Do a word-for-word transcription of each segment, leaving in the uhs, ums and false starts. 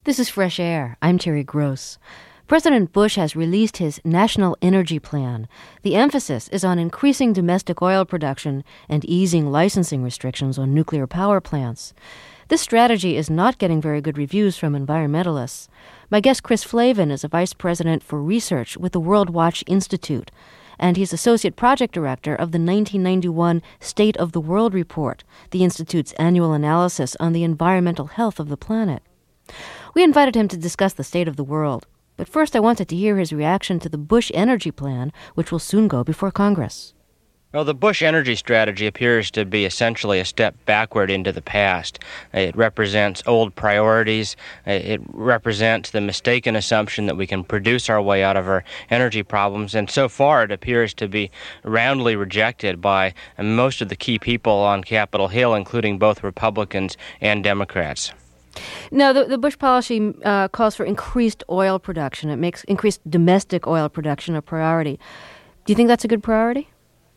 This is Fresh Air. I'm Terry Gross. President Bush has released his National Energy Plan. The emphasis is on increasing domestic oil production and easing licensing restrictions on nuclear power plants. This strategy is not getting very good reviews from environmentalists. My guest Chris Flavin is a vice president for research with the World Watch Institute, and he's associate project director of the nineteen ninety-one State of the World Report, the Institute's annual analysis on the environmental health of the planet. We invited him to discuss the state of the world, but first I wanted to hear his reaction to the Bush Energy Plan, which will soon go before Congress. Well, the Bush energy strategy appears to be essentially a step backward into the past. It represents old priorities. It represents the mistaken assumption that we can produce our way out of our energy problems. And so far, it appears to be roundly rejected by most of the key people on Capitol Hill, including both Republicans and Democrats. Now, the, the Bush policy uh, calls for increased oil production. It makes increased domestic oil production a priority. Do you think that's a good priority?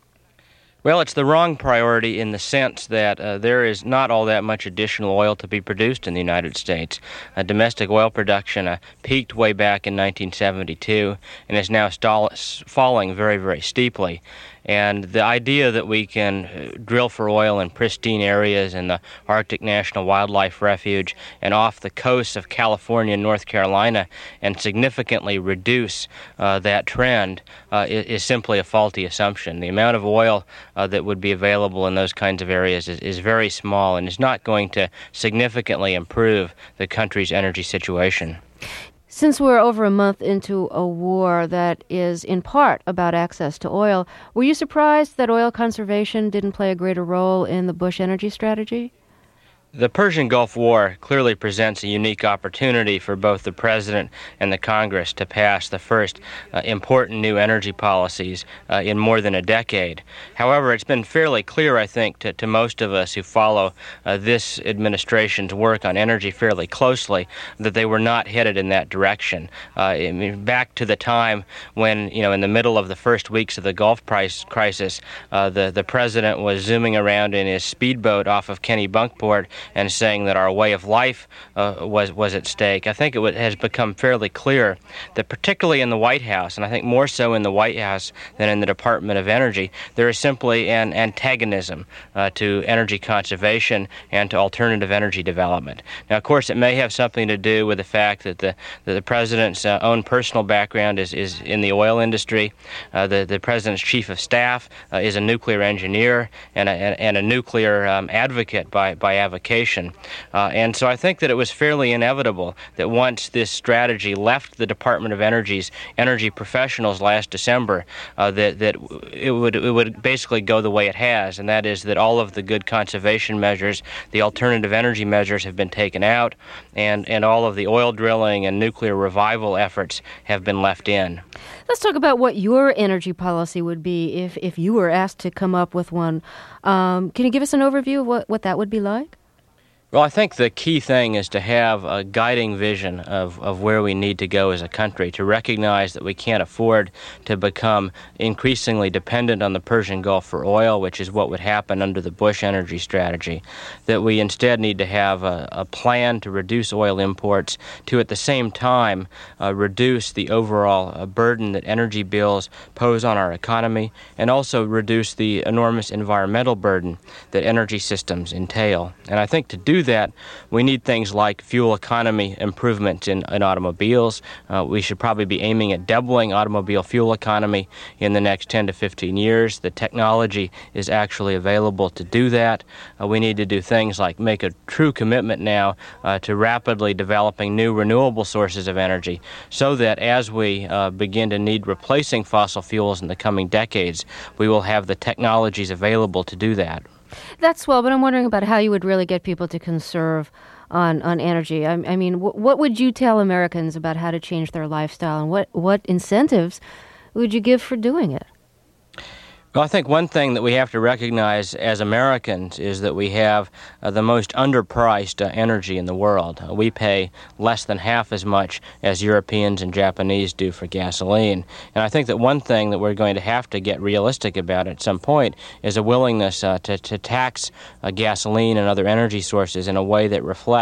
Well, it's the wrong priority in the sense that uh, there is not all that much additional oil to be produced in the United States. Uh, domestic oil production uh, peaked way back in nineteen seventy-two and is now stall- falling very, very steeply. And the idea that we can drill for oil in pristine areas in the Arctic National Wildlife Refuge and off the coasts of California and North Carolina and significantly reduce uh, that trend uh, is, is simply a faulty assumption. The amount of oil uh, that would be available in those kinds of areas is, is very small and is not going to significantly improve the country's energy situation. Since we're over a month into a war that is in part about access to oil, were you surprised that oil conservation didn't play a greater role in the Bush energy strategy? The Persian Gulf War clearly presents a unique opportunity for both the President and the Congress to pass the first uh, important new energy policies uh, in more than a decade. However, it's been fairly clear, I think, to, to most of us who follow uh, this administration's work on energy fairly closely, that they were not headed in that direction. Uh, I mean, back to the time when, you know, in the middle of the first weeks of the Gulf price crisis, uh, the, the President was zooming around in his speedboat off of Kennebunkport and saying that our way of life uh, was was at stake. I think it w- has become fairly clear that particularly in the White House, and I think more so in the White House than in the Department of Energy, there is simply an antagonism uh, to energy conservation and to alternative energy development. Now, of course, it may have something to do with the fact that the, that the President's uh, own personal background is, is in the oil industry. Uh, the, the President's chief of staff uh, is a nuclear engineer and a, and a nuclear um, advocate by, by avocation. Uh, and so I think that it was fairly inevitable that once this strategy left the Department of Energy's energy professionals last December, uh, that, that it would it would basically go the way it has, and that is that all of the good conservation measures, the alternative energy measures have been taken out, and, and all of the oil drilling and nuclear revival efforts have been left in. Let's talk about what your energy policy would be if, if you were asked to come up with one. Um, can you give us an overview of what, what that would be like? Well, I think the key thing is to have a guiding vision of, of where we need to go as a country, to recognize that we can't afford to become increasingly dependent on the Persian Gulf for oil, which is what would happen under the Bush energy strategy, that we instead need to have a, a plan to reduce oil imports, to at the same time uh, reduce the overall uh, burden that energy bills pose on our economy, and also reduce the enormous environmental burden that energy systems entail. And I think to do that, we need things like fuel economy improvements in, in automobiles. Uh, we should probably be aiming at doubling automobile fuel economy in the next ten to fifteen years. The technology is actually available to do that. Uh, we need to do things like make a true commitment now uh, to rapidly developing new renewable sources of energy, so that as we uh, begin to need replacing fossil fuels in the coming decades, we will have the technologies available to do that. That's well, but I'm wondering about how you would really get people to conserve on, on energy. I, I mean, w- what would you tell Americans about how to change their lifestyle, and what, what incentives would you give for doing it? Well, I think one thing that we have to recognize as Americans is that we have uh, the most underpriced uh, energy in the world. Uh, we pay less than half as much as Europeans and Japanese do for gasoline. And I think that one thing that we're going to have to get realistic about at some point is a willingness uh, to, to tax uh, gasoline and other energy sources in a way that reflects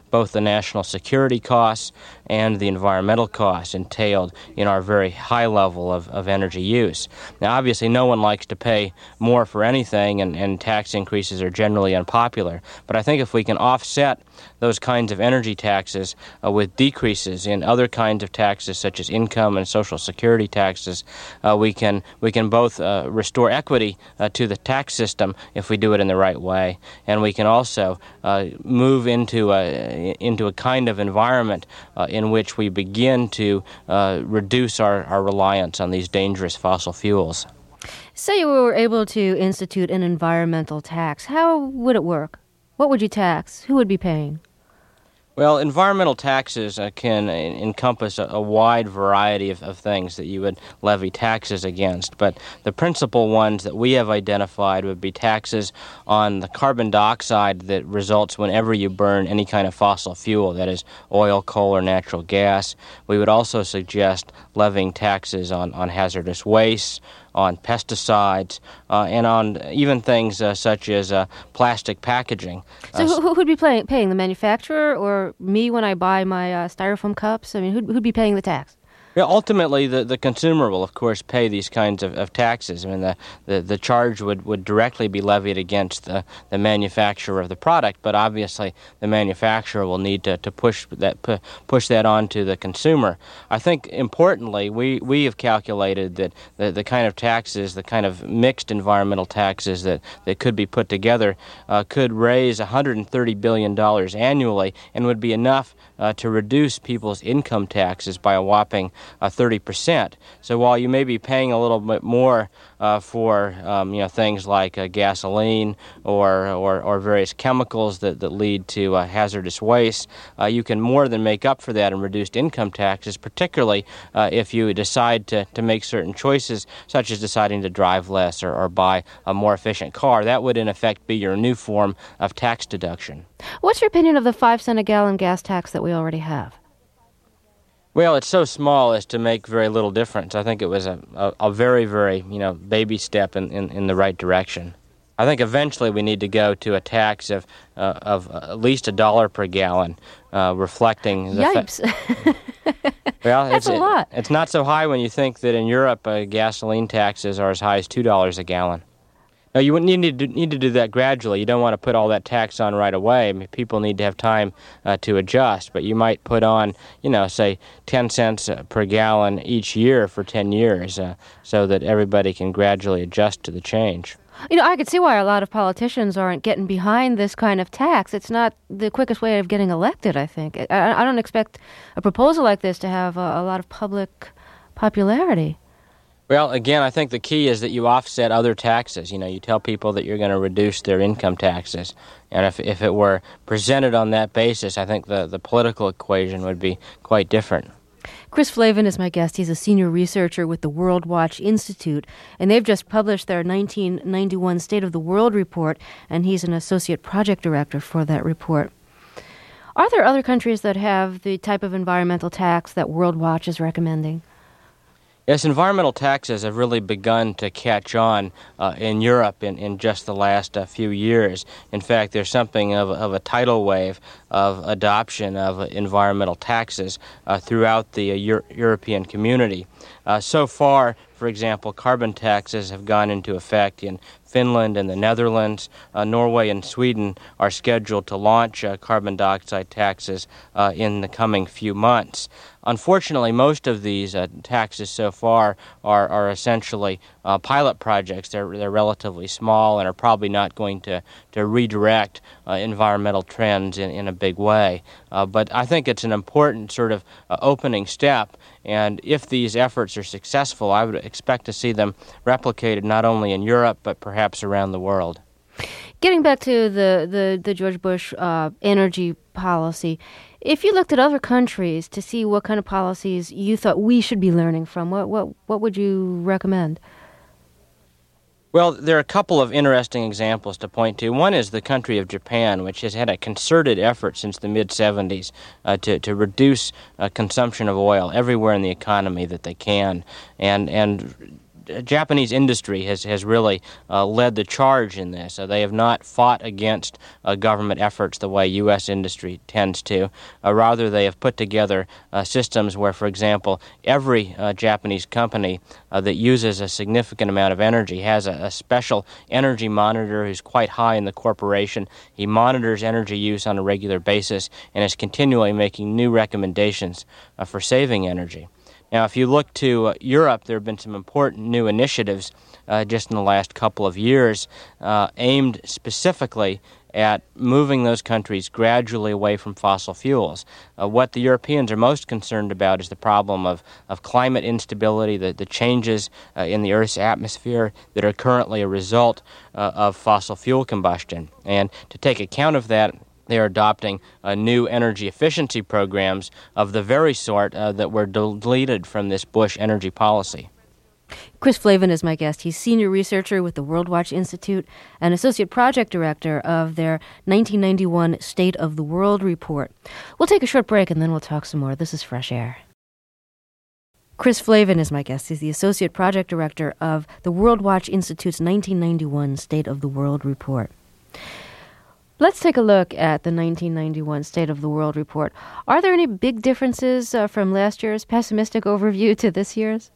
both the national security costs and the environmental costs entailed in our very high level of, of energy use. Now, obviously, no one likes to pay more for anything, and, and tax increases are generally unpopular. But I think if we can offset those kinds of energy taxes uh, with decreases in other kinds of taxes, such as income and social security taxes, uh, we can we can both uh, restore equity uh, to the tax system if we do it in the right way, and we can also uh, move into a into a kind of environment uh, in which we begin to uh, reduce our, our reliance on these dangerous fossil fuels. Say you were able to institute an environmental tax. How would it work? What would you tax? Who would be paying? Well, environmental taxes uh, can encompass a, a wide variety of, of things that you would levy taxes against, but the principal ones that we have identified would be taxes on the carbon dioxide that results whenever you burn any kind of fossil fuel, that is oil, coal, or natural gas. We would also suggest levying taxes on, on hazardous waste, on pesticides, uh, and on even things uh, such as uh, plastic packaging. So uh, who would be paying, paying, the manufacturer or me when I buy my uh, styrofoam cups? I mean, who'd, who'd be paying the tax? Yeah, ultimately, the, the consumer will, of course, pay these kinds of, of taxes. I mean, the, the, the charge would, would directly be levied against the, the manufacturer of the product, but obviously the manufacturer will need to, to push that pu- push that on to the consumer. I think, importantly, we, we have calculated that the, the kind of taxes, the kind of mixed environmental taxes that, that could be put together uh, could raise one hundred thirty billion dollars annually and would be enough uh, to reduce people's income taxes by a whopping Uh, thirty percent. So while you may be paying a little bit more uh, for um, you know things like uh, gasoline or, or or various chemicals that, that lead to uh, hazardous waste, uh, you can more than make up for that in reduced income taxes, particularly uh, if you decide to, to make certain choices, such as deciding to drive less or, or buy a more efficient car. That would, in effect, be your new form of tax deduction. What's your opinion of the five cent a gallon gas tax that we already have? Well, it's so small as to make very little difference. I think it was a, a, a very, very, you know, baby step in, in, in the right direction. I think eventually we need to go to a tax of uh, of uh, at least a dollar per gallon, uh, reflecting the Yipes. Fa- well, That's it's, a lot. It, it's not so high when you think that in Europe uh, gasoline taxes are as high as two dollars a gallon. No, you wouldn't need to, do, need to do that gradually. You don't want to put all that tax on right away. I mean, people need to have time uh, to adjust. But you might put on, you know, say ten cents per gallon each year for ten years uh, so that everybody can gradually adjust to the change. You know, I could see why a lot of politicians aren't getting behind this kind of tax. It's not the quickest way of getting elected, I think. I, I don't expect a proposal like this to have a, a lot of public popularity. Well, again, I think the key is that you offset other taxes. You know, you tell people that you're going to reduce their income taxes. And if if it were presented on that basis, I think the, the political equation would be quite different. Chris Flavin is my guest. He's a senior researcher with the World Watch Institute, and they've just published their nineteen ninety-one State of the World report, and he's an associate project director for that report. Are there other countries that have the type of environmental tax that World Watch is recommending? Yes, environmental taxes have really begun to catch on uh, in Europe in, in just the last uh, few years. In fact, there's something of, of a tidal wave of adoption of uh, environmental taxes uh, throughout the uh, Euro- European community. Uh, so far, for example, carbon taxes have gone into effect in Finland and the Netherlands. Uh, Norway and Sweden are scheduled to launch uh, carbon dioxide taxes uh, in the coming few months. Unfortunately, most of these uh, taxes so far are, are essentially uh, pilot projects. They're, they're relatively small and are probably not going to, to redirect uh, environmental trends in, in a big way. Uh, but I think it's an important sort of uh, opening step, and if these efforts are successful, I would expect to see them replicated not only in Europe, but perhaps around the world. Getting back to the, the, the George Bush uh, energy policy, if you looked at other countries to see what kind of policies you thought we should be learning from, what what, what would you recommend? Well, there are a couple of interesting examples to point to. One is the country of Japan, which has had a concerted effort since the mid-seventies uh, to, to reduce uh, consumption of oil everywhere in the economy that they can. And and Japanese industry has, has really uh, led the charge in this. Uh, they have not fought against uh, government efforts the way U S industry tends to. Uh, rather, they have put together uh, systems where, for example, every uh, Japanese company uh, that uses a significant amount of energy has a, a special energy monitor who's quite high in the corporation. He monitors energy use on a regular basis and is continually making new recommendations uh, for saving energy. Now, if you look to uh, Europe, there have been some important new initiatives uh, just in the last couple of years uh, aimed specifically at moving those countries gradually away from fossil fuels. Uh, what the Europeans are most concerned about is the problem of, of climate instability, the, the changes uh, in the Earth's atmosphere that are currently a result uh, of fossil fuel combustion. And to take account of that, they are adopting uh, new energy efficiency programs of the very sort uh, that were deleted from this Bush energy policy. Chris Flavin is my guest. He's senior researcher with the World Watch Institute and associate project director of their nineteen ninety-one State of the World report. We'll take a short break and then we'll talk some more. This is Fresh Air. Chris Flavin is my guest. He's the associate project director of the World Watch Institute's nineteen ninety-one State of the World report. Let's take a look at the nineteen ninety-one State of the World report. Are there any big differences uh, from last year's pessimistic overview to this year's?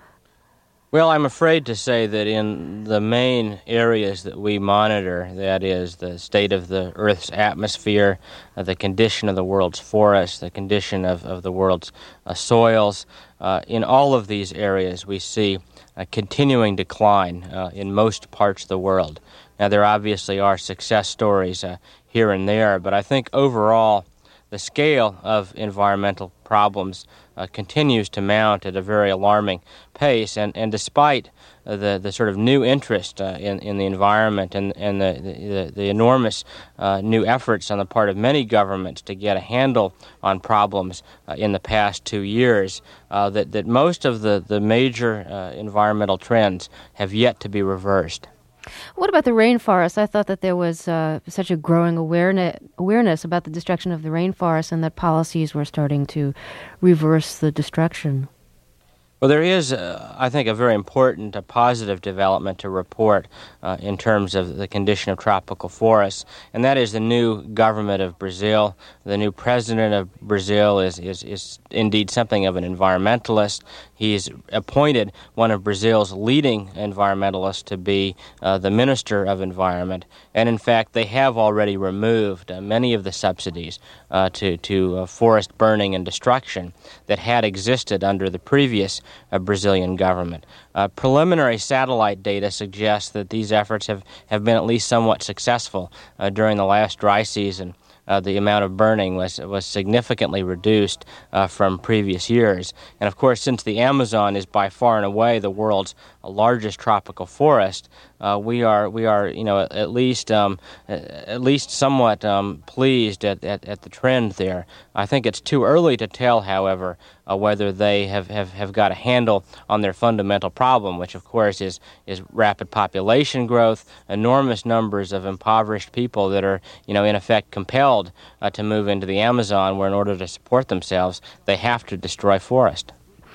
Well, I'm afraid to say that in the main areas that we monitor, that is the state of the Earth's atmosphere, uh, the condition of the world's forests, the condition of, of the world's uh, soils, uh, in all of these areas we see a continuing decline uh, in most parts of the world. Now, there obviously are success stories uh, here and there, but I think overall the scale of environmental problems uh, continues to mount at a very alarming pace, and, and despite uh, the, the sort of new interest uh, in, in the environment and, and the, the, the enormous uh, new efforts on the part of many governments to get a handle on problems uh, in the past two years, uh, that, that most of the, the major uh, environmental trends have yet to be reversed. What about the rainforest? I thought that there was uh, such a growing awareness awareness about the destruction of the rainforest and that policies were starting to reverse the destruction. Well, there is, uh, I think, a very important, a positive development to report uh, in terms of the condition of tropical forests, and that is the new government of Brazil. The new president of Brazil is, is, is indeed something of an environmentalist. He's appointed one of Brazil's leading environmentalists to be uh, the Minister of Environment, and in fact, they have already removed uh, many of the subsidies uh, to, to uh, forest burning and destruction that had existed under the previous uh, Brazilian government. Uh, preliminary satellite data suggests that these efforts have, have been at least somewhat successful uh, during the last dry season. Uh, the amount of burning was was significantly reduced uh, from previous years. And of course, since the Amazon is by far and away the world's largest tropical forest, uh, we are we are you know at least um, at least somewhat um, pleased at, at, at the trend there. I think it's too early to tell, however, uh, whether they have, have, have got a handle on their fundamental problem, which of course is is rapid population growth, enormous numbers of impoverished people that are you know in effect compelled Uh, to move into the Amazon, where in order to support themselves, they have to destroy forest.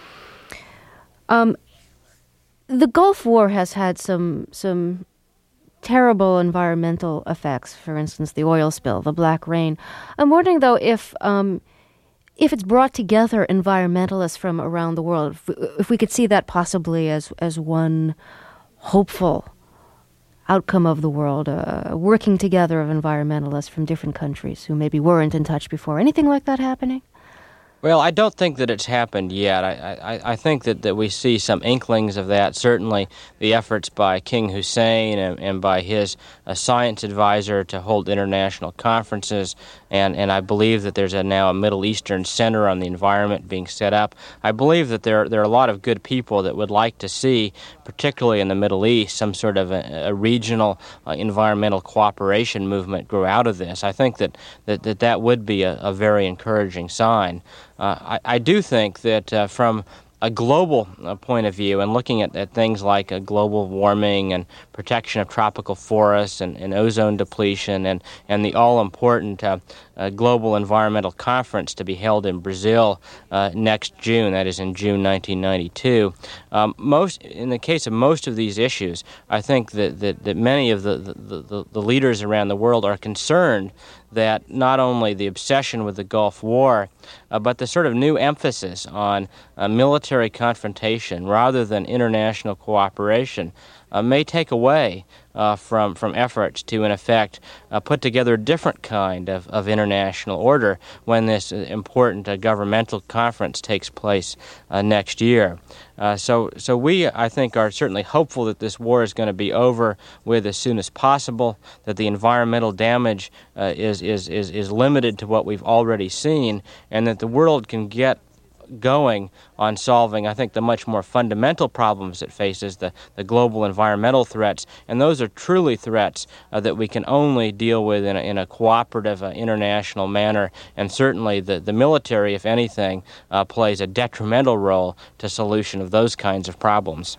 Um, the Gulf War has had some some terrible environmental effects. For instance, the oil spill, the black rain. I'm wondering, though, if um, if it's brought together environmentalists from around the world, if we, if we could see that possibly as as one hopeful outcome of the world, uh, working together of environmentalists from different countries who maybe weren't in touch before. Anything like that happening? Well, I don't think that it's happened yet. I, I, I think that, that we see some inklings of that. Certainly the efforts by King Hussein and, and by his uh, science advisor to hold international conferences, and, and I believe that there's a, now a Middle Eastern Center on the Environment being set up. I believe that there, there are a lot of good people that would like to see, particularly in the Middle East, some sort of a, a regional uh, environmental cooperation movement grow out of this. I think that that, that, that would be a, a very encouraging sign. Uh, I, I do think that uh, from a global uh, point of view and looking at, at things like uh, global warming and protection of tropical forests and, and ozone depletion, and, and the all-important uh, uh, Global Environmental Conference to be held in Brazil uh, next June, that is in June nineteen ninety-two. Um, most, in the case of most of these issues, I think that, that, that many of the, the, the, the leaders around the world are concerned that not only the obsession with the Gulf War, uh, but the sort of new emphasis on uh, military confrontation rather than international cooperation uh, may take away uh, from, from efforts to, in effect, uh, put together a different kind of, of international order when this important uh, governmental conference takes place uh, next year. Uh, so, so we, I think, are certainly hopeful that this war is going to be over with as soon as possible, that the environmental damage uh, is, is, is, is limited to what we've already seen, and that the world can get going on solving, I think, the much more fundamental problems it faces, the, the global environmental threats, and those are truly threats uh, that we can only deal with in a, in a cooperative uh, international manner, and certainly the, the military, if anything, uh, plays a detrimental role to solution of those kinds of problems.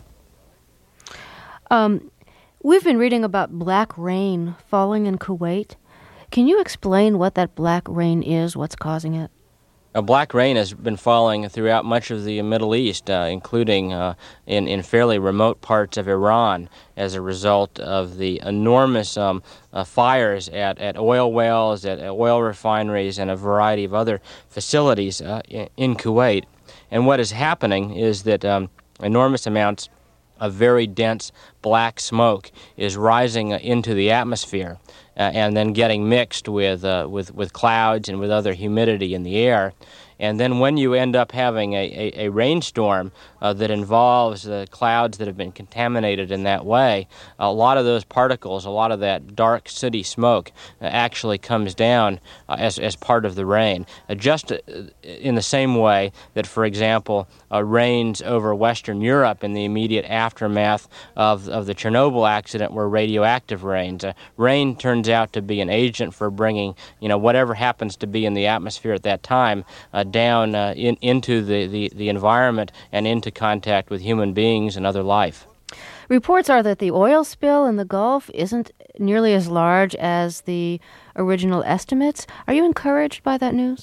Um, we've been reading about black rain falling in Kuwait. Can you explain what that black rain is, what's causing it? Uh, black rain has been falling throughout much of the Middle East, uh, including uh, in, in fairly remote parts of Iran, as a result of the enormous um, uh, fires at, at oil wells, at oil refineries, and a variety of other facilities uh, in, in Kuwait. And what is happening is that um, enormous amounts of very dense black smoke is rising uh, into the atmosphere uh, and then getting mixed with, uh, with, with clouds and with other humidity in the air. And then when you end up having a, a, a rainstorm uh, that involves uh, clouds that have been contaminated in that way, a lot of those particles, a lot of that dark sooty smoke uh, actually comes down uh, as, as part of the rain. Uh, just uh, in the same way that, for example, uh, rains over Western Europe in the immediate aftermath of, of the Chernobyl accident were radioactive rains. Uh, rain turns out to be an agent for bringing, you know, whatever happens to be in the atmosphere at that time uh, down uh, in, into the, the, the environment and into contact with human beings and other life. Reports are that the oil spill in the Gulf isn't nearly as large as the original estimates. Are you encouraged by that news?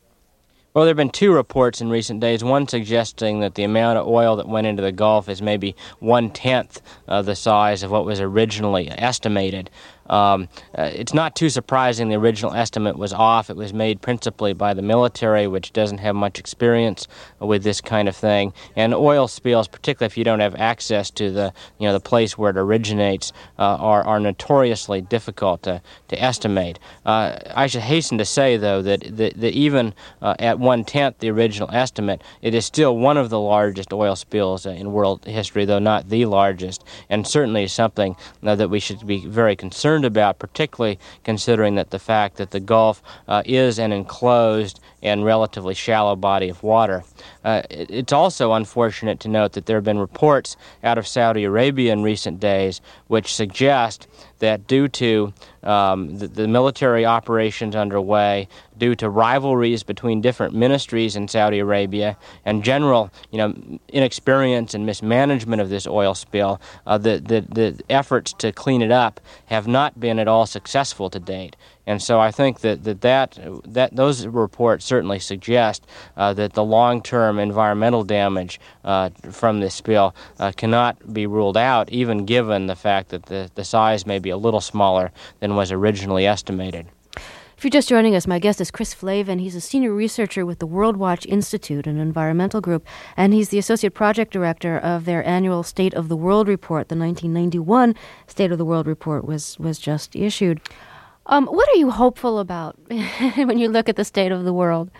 Well, there have been two reports in recent days, one suggesting that the amount of oil that went into the Gulf is maybe one-tenth uh, the size of what was originally estimated. Um, uh, it's not too surprising the original estimate was off. It was made principally by the military, which doesn't have much experience with this kind of thing. And oil spills, particularly if you don't have access to the, you know, the place where it originates, uh, are, are notoriously difficult to, to estimate. Uh, I should hasten to say, though, that, that, that even uh, at one-tenth the original estimate, it is still one of the largest oil spills uh, in world history, though not the largest, and certainly something uh, that we should be very concerned about, particularly considering that the fact that the Gulf uh, is an enclosed and relatively shallow body of water. Uh, it, it's also unfortunate to note that there have been reports out of Saudi Arabia in recent days which suggest that due to um, the, the military operations underway, due to rivalries between different ministries in Saudi Arabia, and general, you know, inexperience and mismanagement of this oil spill, uh, the, the, the efforts to clean it up have not been at all successful to date. And so I think that that, that, that those reports certainly suggest uh, that the long-term environmental damage uh, from this spill uh, cannot be ruled out, even given the fact that the, the size may be a little smaller than was originally estimated. If you're just joining us, my guest is Chris Flavin. He's a senior researcher with the World Watch Institute, an environmental group, and he's the associate project director of their annual State of the World report. The nineteen ninety-one State of the World report was, was just issued. Um, what are you hopeful about when you look at the state of the world?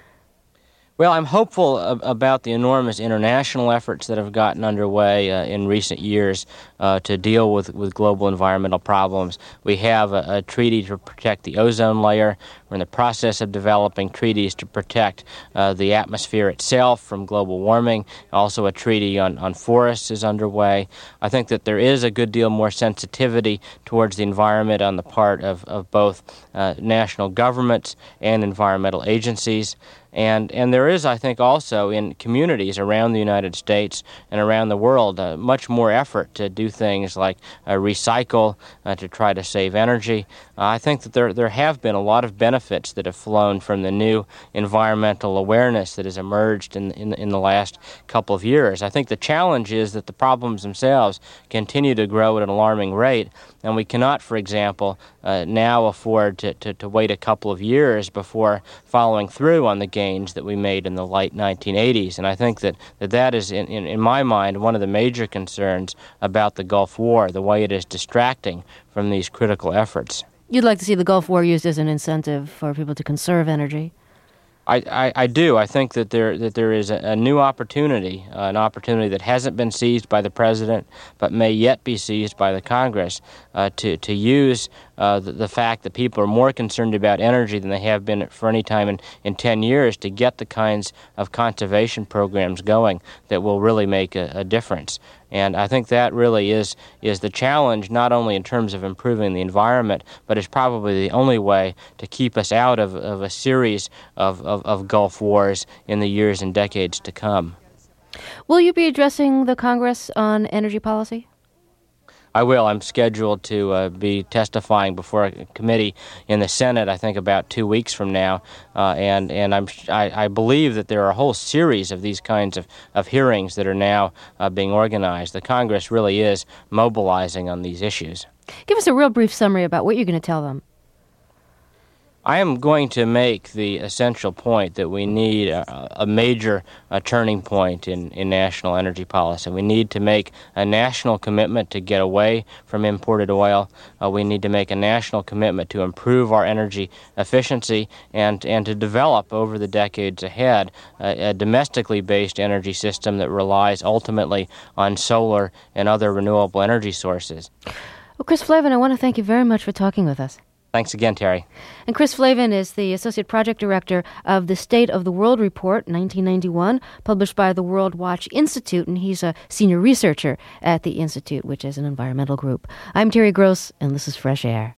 Well, I'm hopeful ab- about the enormous international efforts that have gotten underway uh, in recent years uh, to deal with, with global environmental problems. We have a, a treaty to protect the ozone layer. We're in the process of developing treaties to protect uh, the atmosphere itself from global warming. Also, a treaty on, on forests is underway. I think that there is a good deal more sensitivity towards the environment on the part of, of both uh, national governments and environmental agencies. And and there is, I think, also in communities around the United States and around the world uh, much more effort to do things like uh, recycle, uh, to try to save energy. Uh, I think that there there have been a lot of benefits that have flown from the new environmental awareness that has emerged in in, in the last couple of years. I think the challenge is that the problems themselves continue to grow at an alarming rate, and we cannot, for example, uh, now afford to, to, to wait a couple of years before following through on the gains that we made in the late nineteen eighties. And I think that that, that is, in, in, in my mind, one of the major concerns about the Gulf War, the way it is distracting from these critical efforts. You'd like to see the Gulf War used as an incentive for people to conserve energy? I, I, I do. I think that there that there is a, a new opportunity, uh, an opportunity that hasn't been seized by the President, but may yet be seized by the Congress, uh, to to use uh, the, the fact that people are more concerned about energy than they have been for any time in, in ten years to get the kinds of conservation programs going that will really make a, a difference. And I think that really is is the challenge, not only in terms of improving the environment, but is probably the only way to keep us out of, of a series of, of, of Gulf wars in the years and decades to come. Will you be addressing the Congress on energy policy? I will. I'm scheduled to uh, be testifying before a committee in the Senate, I think about two weeks from now, uh, and and I'm I, I believe that there are a whole series of these kinds of, of hearings that are now uh, being organized. The Congress really is mobilizing on these issues. Give us a real brief summary about what you're going to tell them. I am going to make the essential point that we need a, a major a turning point in, in national energy policy. We need to make a national commitment to get away from imported oil. Uh, we need to make a national commitment to improve our energy efficiency and, and to develop over the decades ahead a, a domestically based energy system that relies ultimately on solar and other renewable energy sources. Well, Chris Flavin, I want to thank you very much for talking with us. Thanks again, Terry. And Chris Flavin is the Associate Project Director of the State of the World Report, nineteen ninety-one, published by the World Watch Institute, and he's a senior researcher at the Institute, which is an environmental group. I'm Terry Gross, and this is Fresh Air.